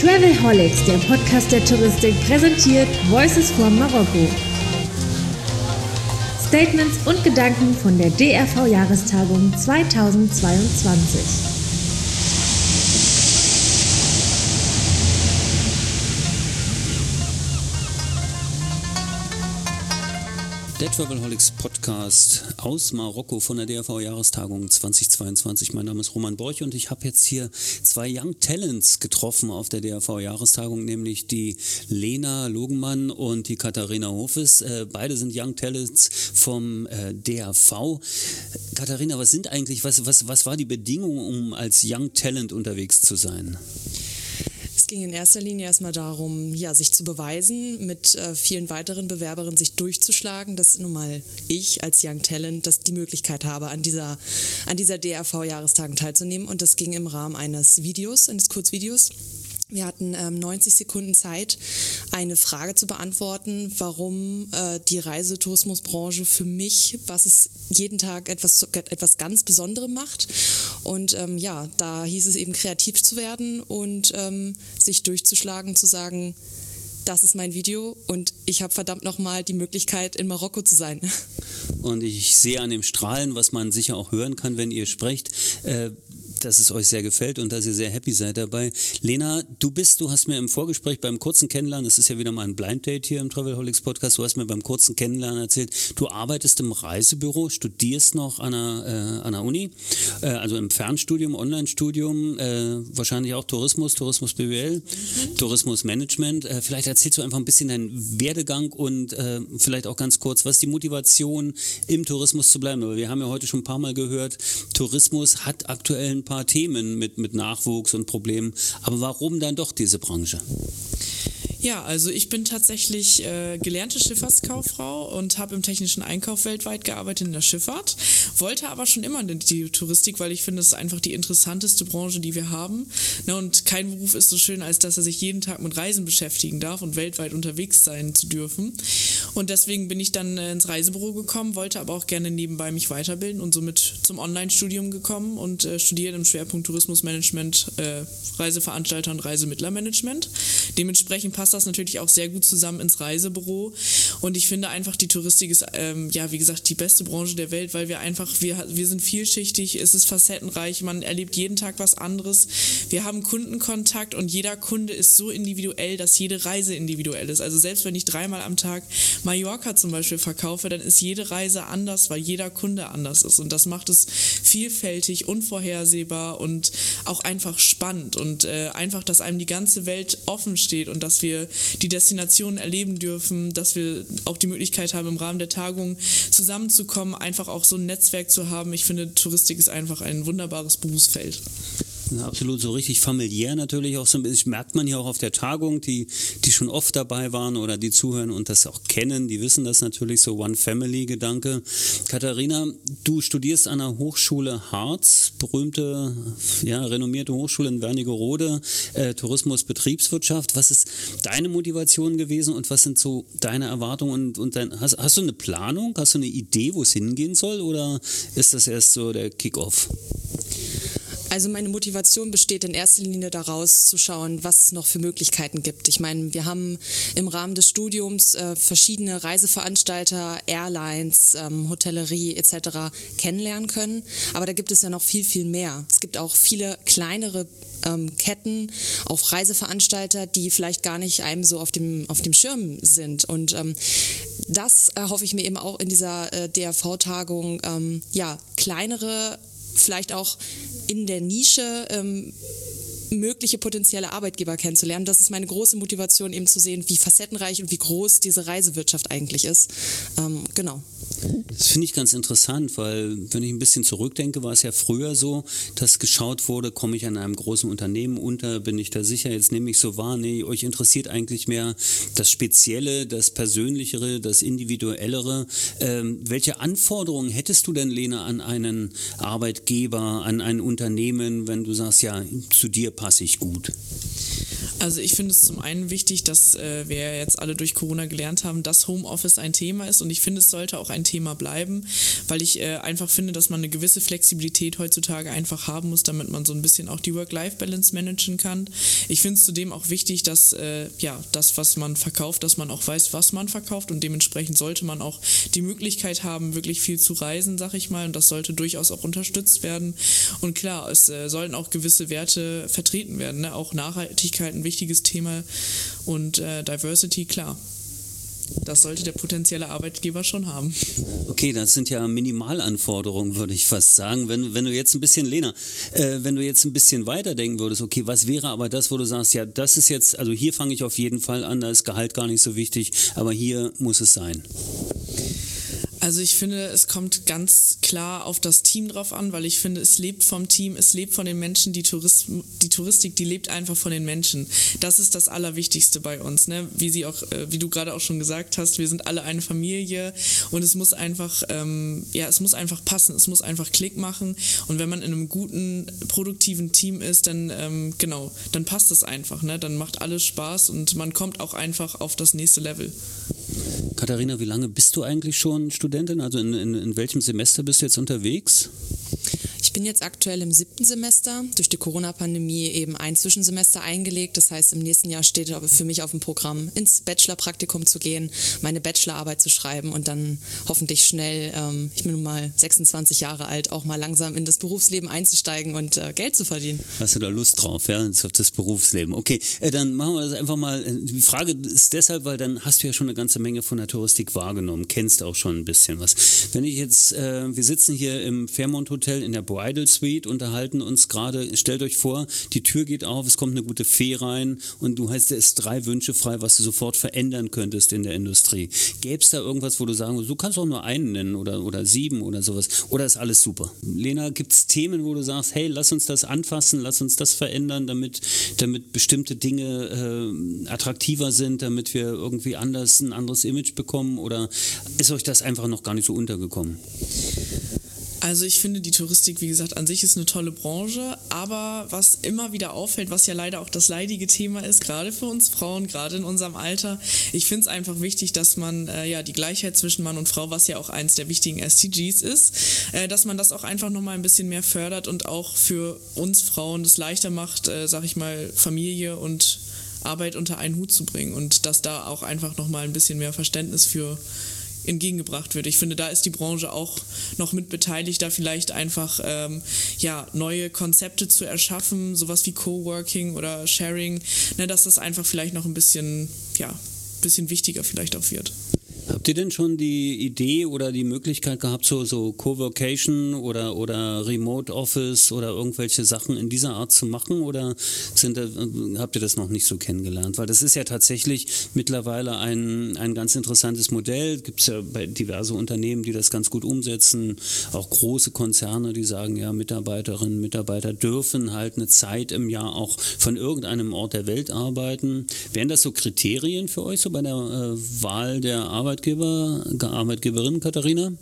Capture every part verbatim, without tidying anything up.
Travelholics, der Podcast der Touristik, präsentiert Voices from Marokko. Statements und Gedanken von der D R V-Jahrestagung zweitausendzweiundzwanzig. Der Travelholics Podcast aus Marokko von der D R V-Jahrestagung zweitausendzweiundzwanzig. Mein Name ist Roman Borch und ich habe jetzt hier zwei Young Talents getroffen auf der D R V-Jahrestagung, nämlich die Lena Logenmann und die Katharina Hofes. Äh, beide sind Young Talents vom äh, D R V. Katharina, was sind eigentlich, was, was, was war die Bedingung, um als Young Talent unterwegs zu sein? Es ging in erster Linie erstmal darum, ja, sich zu beweisen, mit äh, vielen weiteren Bewerberinnen sich durchzuschlagen, dass nun mal ich als Young Talent dass die Möglichkeit habe, an dieser, an dieser D R V-Jahrestagung teilzunehmen. Und das ging im Rahmen eines Videos, eines Kurzvideos. Wir hatten ähm, neunzig Sekunden Zeit, eine Frage zu beantworten, warum äh, die Reisetourismusbranche für mich, was es jeden Tag etwas, etwas ganz Besonderes macht. Und ähm, ja, da hieß es eben, kreativ zu werden und ähm, sich durchzuschlagen, zu sagen, das ist mein Video und ich habe verdammt nochmal die Möglichkeit, in Marokko zu sein. Und ich sehe an dem Strahlen, was man sicher auch hören kann, wenn ihr sprecht, äh, dass es euch sehr gefällt und dass ihr sehr happy seid dabei. Lena, du bist, du hast mir im Vorgespräch beim kurzen Kennenlernen, das ist ja wieder mal ein Blind Date hier im Travelholics Podcast, du hast mir beim kurzen Kennenlernen erzählt, du arbeitest im Reisebüro, studierst noch an der, äh, an der Uni, äh, also im Fernstudium, Online-Studium, äh, wahrscheinlich auch Tourismus, Tourismus B W L, mhm. Tourismusmanagement. Äh, vielleicht erzählst du einfach ein bisschen deinen Werdegang und äh, vielleicht auch ganz kurz, was ist die Motivation, im Tourismus zu bleiben? Aber wir haben ja heute schon ein paar Mal gehört, Tourismus hat aktuell ein paar Themen mit, mit Nachwuchs und Problemen. Aber warum dann doch diese Branche? Ja, also ich bin tatsächlich äh, gelernte Schifffahrtskauffrau und habe im technischen Einkauf weltweit gearbeitet in der Schifffahrt, wollte aber schon immer in die Touristik, weil ich finde, es ist einfach die interessanteste Branche, die wir haben. Na, und kein Beruf ist so schön, als dass er sich jeden Tag mit Reisen beschäftigen darf und weltweit unterwegs sein zu dürfen. Und deswegen bin ich dann äh, ins Reisebüro gekommen, wollte aber auch gerne nebenbei mich weiterbilden und somit zum Online-Studium gekommen und äh, studiere im Schwerpunkt Tourismusmanagement, äh, Reiseveranstalter und Reisemittlermanagement. Dementsprechend passt das natürlich auch sehr gut zusammen ins Reisebüro und ich finde einfach, die Touristik ist, ähm, ja, wie gesagt, die beste Branche der Welt, weil wir einfach, wir, wir sind vielschichtig, es ist facettenreich, man erlebt jeden Tag was anderes, wir haben Kundenkontakt und jeder Kunde ist so individuell, dass jede Reise individuell ist, also selbst wenn ich dreimal am Tag Mallorca zum Beispiel verkaufe, dann ist jede Reise anders, weil jeder Kunde anders ist und das macht es vielfältig, unvorhersehbar und auch einfach spannend und äh, einfach, dass einem die ganze Welt offen steht und dass wir die Destinationen erleben dürfen, dass wir auch die Möglichkeit haben, im Rahmen der Tagung zusammenzukommen, einfach auch so ein Netzwerk zu haben. Ich finde, Touristik ist einfach ein wunderbares Berufsfeld. Absolut, so richtig familiär natürlich auch so ein bisschen, merkt man ja auch auf der Tagung, die, die schon oft dabei waren oder die zuhören und das auch kennen, die wissen das natürlich, so One-Family-Gedanke. Katharina, du studierst an der Hochschule Harz, berühmte, ja, renommierte Hochschule in Wernigerode, äh, Tourismus, Betriebswirtschaft. Was ist deine Motivation gewesen und was sind so deine Erwartungen und, und dein, hast, hast du eine Planung, hast du eine Idee, wo es hingehen soll oder ist das erst so der Kick-Off? Also meine Motivation besteht in erster Linie daraus, zu schauen, was es noch für Möglichkeiten gibt. Ich meine, wir haben im Rahmen des Studiums äh, verschiedene Reiseveranstalter, Airlines, ähm, Hotellerie et cetera kennenlernen können. Aber da gibt es ja noch viel, viel mehr. Es gibt auch viele kleinere ähm, Ketten, auch Reiseveranstalter, die vielleicht gar nicht einem so auf dem, auf dem Schirm sind. Und ähm, das erhoffe ich mir eben auch in dieser äh, D R V-Tagung, ähm, ja, kleinere, vielleicht auch in der Nische ähm, mögliche potenzielle Arbeitgeber kennenzulernen. Das ist meine große Motivation, eben zu sehen, wie facettenreich und wie groß diese Reisewirtschaft eigentlich ist. Ähm, genau. Das finde ich ganz interessant, weil wenn ich ein bisschen zurückdenke, war es ja früher so, dass geschaut wurde, komme ich an einem großen Unternehmen unter, bin ich da sicher, jetzt nehme ich so wahr, nee, euch interessiert eigentlich mehr das Spezielle, das Persönlichere, das Individuellere. Ähm, welche Anforderungen hättest du denn, Lena, an einen Arbeitgeber, an ein Unternehmen, wenn du sagst, ja, zu dir passe ich gut? Also ich finde es zum einen wichtig, dass äh, wir jetzt alle durch Corona gelernt haben, dass Homeoffice ein Thema ist und ich finde, es sollte auch ein Thema bleiben, weil ich äh, einfach finde, dass man eine gewisse Flexibilität heutzutage einfach haben muss, damit man so ein bisschen auch die Work-Life-Balance managen kann. Ich finde es zudem auch wichtig, dass äh, ja das, was man verkauft, dass man auch weiß, was man verkauft und dementsprechend sollte man auch die Möglichkeit haben, wirklich viel zu reisen, sag ich mal, und das sollte durchaus auch unterstützt werden. Und klar, es äh, sollen auch gewisse Werte vertreten werden, ne? Auch Nachhaltigkeit ein wichtiges Thema und äh, Diversity, klar. Das sollte der potenzielle Arbeitgeber schon haben. Okay, das sind ja Minimalanforderungen, würde ich fast sagen. Wenn, wenn du jetzt ein bisschen, Lena, äh, wenn du jetzt ein bisschen weiterdenken würdest, okay, was wäre aber das, wo du sagst, ja, das ist jetzt, also hier fange ich auf jeden Fall an, da ist Gehalt gar nicht so wichtig, aber hier muss es sein. Also ich finde, es kommt ganz klar auf das Team drauf an, weil ich finde, es lebt vom Team, es lebt von den Menschen, die, Tourist, die Touristik, die lebt einfach von den Menschen. Das ist das Allerwichtigste bei uns, ne? Wie sie auch, wie du gerade auch schon gesagt hast, wir sind alle eine Familie und es muss einfach, ähm, ja, es muss einfach passen, es muss einfach Klick machen und wenn man in einem guten, produktiven Team ist, dann, ähm, genau, dann passt es einfach, ne? Dann macht alles Spaß und man kommt auch einfach auf das nächste Level. Katharina, wie lange bist du eigentlich schon Studentin? Also in, in, in welchem Semester bist du jetzt unterwegs? Ich bin jetzt aktuell im siebten Semester, durch die Corona-Pandemie eben ein Zwischensemester eingelegt. Das heißt, im nächsten Jahr steht für mich auf dem Programm, ins Bachelor-Praktikum zu gehen, meine Bachelorarbeit zu schreiben und dann hoffentlich schnell, ähm, ich bin nun mal sechsundzwanzig Jahre alt, auch mal langsam in das Berufsleben einzusteigen und äh, Geld zu verdienen. Hast du da Lust drauf, ja, auf das Berufsleben? Okay, äh, dann machen wir das einfach mal. Die Frage ist deshalb, weil dann hast du ja schon eine ganze Menge von der Touristik wahrgenommen, kennst auch schon ein bisschen was. Wenn ich jetzt, äh, wir sitzen hier im Fairmont Hotel in der Bridal Suite, unterhalten uns gerade, stellt euch vor, die Tür geht auf, es kommt eine gute Fee rein und du hast es drei Wünsche frei, was du sofort verändern könntest in der Industrie. Gäbe es da irgendwas, wo du sagen würdest, du kannst auch nur einen nennen oder, oder sieben oder sowas, oder ist alles super? Lena, gibt es Themen, wo du sagst, hey, lass uns das anfassen, lass uns das verändern, damit, damit bestimmte Dinge äh, attraktiver sind, damit wir irgendwie anders ein anderes Image bekommen, oder ist euch das einfach noch gar nicht so untergekommen? Also ich finde, die Touristik, wie gesagt, an sich ist eine tolle Branche, aber was immer wieder auffällt, was ja leider auch das leidige Thema ist, gerade für uns Frauen, gerade in unserem Alter, ich finde es einfach wichtig, dass man äh, ja die Gleichheit zwischen Mann und Frau, was ja auch eins der wichtigen S D Gs ist, äh, dass man das auch einfach nochmal ein bisschen mehr fördert und auch für uns Frauen das leichter macht, äh, sag ich mal, Familie und Arbeit unter einen Hut zu bringen und dass da auch einfach nochmal ein bisschen mehr Verständnis für entgegengebracht wird. Ich finde, da ist die Branche auch noch mit beteiligt, da vielleicht einfach ähm, ja, neue Konzepte zu erschaffen, sowas wie Coworking oder Sharing, ne, dass das einfach vielleicht noch ein bisschen, ja, bisschen wichtiger vielleicht auch wird. Habt ihr denn schon die Idee oder die Möglichkeit gehabt, so, so Coworcation oder, oder Remote Office oder irgendwelche Sachen in dieser Art zu machen, oder sind da, habt ihr das noch nicht so kennengelernt? Weil das ist ja tatsächlich mittlerweile ein, ein ganz interessantes Modell. Gibt es ja bei diverse Unternehmen, die das ganz gut umsetzen, auch große Konzerne, die sagen, ja, Mitarbeiterinnen, Mitarbeiter dürfen halt eine Zeit im Jahr auch von irgendeinem Ort der Welt arbeiten. Wären das so Kriterien für euch so bei der äh, Wahl der Arbeit? Arbeitgeber, Arbeitgeberin, Katharina?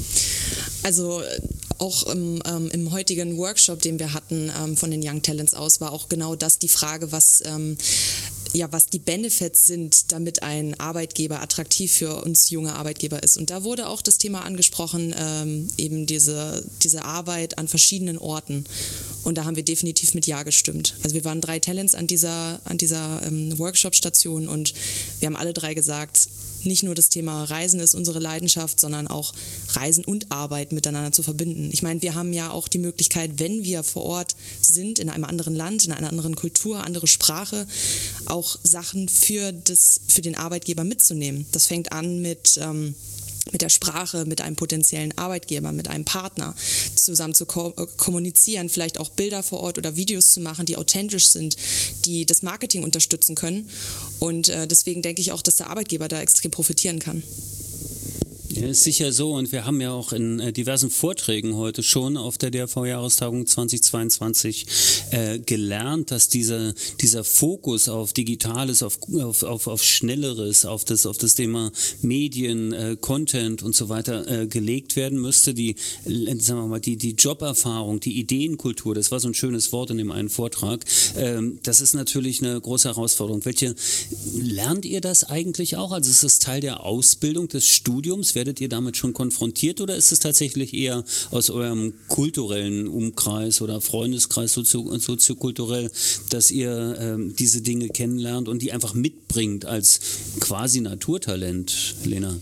Also auch im, ähm, im heutigen Workshop, den wir hatten ähm, von den Young Talents aus, war auch genau das die Frage, was ähm, ja, was die Benefits sind, damit ein Arbeitgeber attraktiv für uns junge Arbeitgeber ist. Und da wurde auch das Thema angesprochen, ähm, eben diese, diese Arbeit an verschiedenen Orten. Und da haben wir definitiv mit Ja gestimmt. Also wir waren drei Talents an dieser, an dieser ähm, Workshop-Station und wir haben alle drei gesagt, nicht nur das Thema Reisen ist unsere Leidenschaft, sondern auch Reisen und Arbeit miteinander zu verbinden. Ich meine, wir haben ja auch die Möglichkeit, wenn wir vor Ort sind, in einem anderen Land, in einer anderen Kultur, andere Sprache, auch Sachen für, das, für den Arbeitgeber mitzunehmen. Das fängt an mit... Ähm, mit der Sprache, mit einem potenziellen Arbeitgeber, mit einem Partner zusammen zu ko- kommunizieren, vielleicht auch Bilder vor Ort oder Videos zu machen, die authentisch sind, die das Marketing unterstützen können. Und äh, deswegen denke ich auch, dass der Arbeitgeber da extrem profitieren kann. Ja, ist sicher so, und wir haben ja auch in äh, diversen Vorträgen heute schon auf der D R V-Jahrestagung zweitausendzweiundzwanzig äh, gelernt, dass dieser, dieser Fokus auf Digitales, auf, auf, auf, auf Schnelleres, auf das, auf das Thema Medien, äh, Content und so weiter äh, gelegt werden müsste. Die, äh, sagen wir mal, die, die Joberfahrung, die Ideenkultur, das war so ein schönes Wort in dem einen Vortrag, ähm, das ist natürlich eine große Herausforderung. Welche, lernt ihr das eigentlich auch? Also ist das Teil der Ausbildung, des Studiums? Werdet ihr damit schon konfrontiert oder ist es tatsächlich eher aus eurem kulturellen Umkreis oder Freundeskreis sozio- soziokulturell, dass ihr ähm, diese Dinge kennenlernt und die einfach mitbringt als quasi Naturtalent, Lena?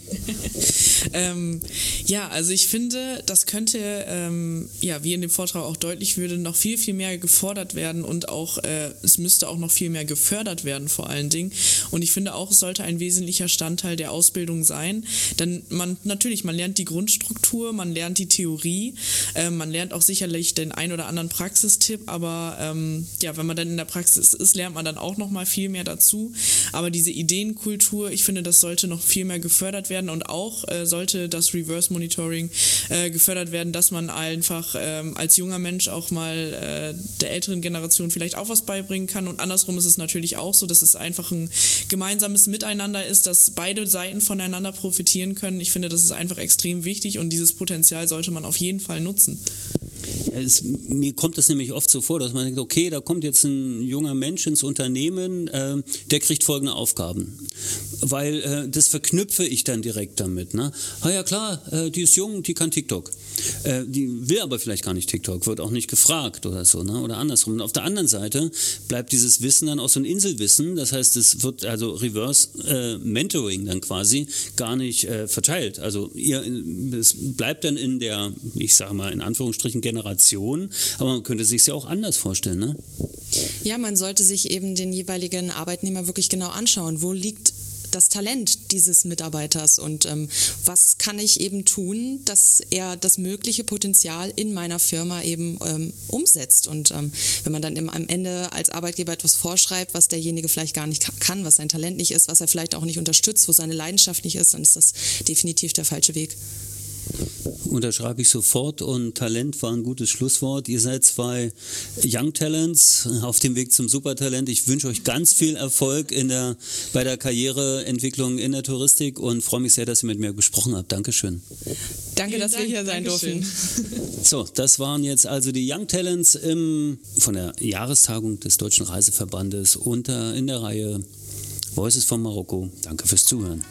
ähm, ja, also ich finde, das könnte, ähm, ja, wie in dem Vortrag auch deutlich würde, noch viel, viel mehr gefordert werden und auch, äh, es müsste auch noch viel mehr gefördert werden vor allen Dingen. Und ich finde auch, es sollte ein wesentlicher Bestandteil der Ausbildung sein, denn man natürlich, man lernt die Grundstruktur, man lernt die Theorie, äh, man lernt auch sicherlich den ein oder anderen Praxistipp, aber ähm, ja, wenn man dann in der Praxis ist, lernt man dann auch noch mal viel mehr dazu. Aber diese Ideenkultur, ich finde, das sollte noch viel mehr gefördert werden und auch äh, sollte das Reverse Monitoring äh, gefördert werden, dass man einfach ähm, als junger Mensch auch mal äh, der älteren Generation vielleicht auch was beibringen kann, und andersrum ist es natürlich auch so, dass es einfach ein gemeinsames Miteinander ist, dass beide Seiten voneinander profitieren können. Ich finde, das ist einfach extrem wichtig und dieses Potenzial sollte man auf jeden Fall nutzen. Ja, es, mir kommt es nämlich oft so vor, dass man denkt, okay, da kommt jetzt ein junger Mensch ins Unternehmen, äh, der kriegt folgende Aufgaben. Weil äh, das verknüpfe ich dann direkt damit. Ne? Ah ja klar, äh, die ist jung, die kann TikTok. Äh, die will aber vielleicht gar nicht TikTok, wird auch nicht gefragt oder so, ne? Oder andersrum. Und auf der anderen Seite bleibt dieses Wissen dann auch so ein Inselwissen, das heißt, es wird also Reverse äh, Mentoring dann quasi gar nicht äh, verteilt. Also ihr, es bleibt dann in der, ich sage mal in Anführungsstrichen, Generation, aber man könnte sich es ja auch anders vorstellen, ne? Ja, man sollte sich eben den jeweiligen Arbeitnehmer wirklich genau anschauen, wo liegt das Talent dieses Mitarbeiters und ähm, was kann ich eben tun, dass er das mögliche Potenzial in meiner Firma eben ähm, umsetzt. Und ähm, wenn man dann eben am Ende als Arbeitgeber etwas vorschreibt, was derjenige vielleicht gar nicht kann, was sein Talent nicht ist, was er vielleicht auch nicht unterstützt, wo seine Leidenschaft nicht ist, dann ist das definitiv der falsche Weg. Unterschreibe ich sofort, und Talent war ein gutes Schlusswort. Ihr seid zwei Young Talents auf dem Weg zum Supertalent. Ich wünsche euch ganz viel Erfolg in der, bei der Karriereentwicklung in der Touristik und freue mich sehr, dass ihr mit mir gesprochen habt. Dankeschön. Danke, Vielen dass Dank, wir hier sein Dankeschön. durften. So, das waren jetzt also die Young Talents im, von der Jahrestagung des Deutschen Reiseverbandes unter in der Reihe Voices from Marokko. Danke fürs Zuhören.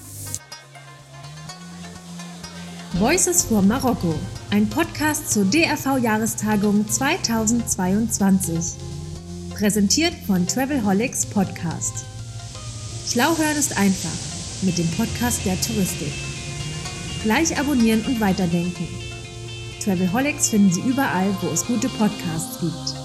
Voices for Marokko, ein Podcast zur D R V-Jahrestagung zweitausendzweiundzwanzig. Präsentiert von Travelholics Podcast. Schlau hören ist einfach, mit dem Podcast der Touristik. Gleich abonnieren und weiterdenken. Travelholics finden Sie überall, wo es gute Podcasts gibt.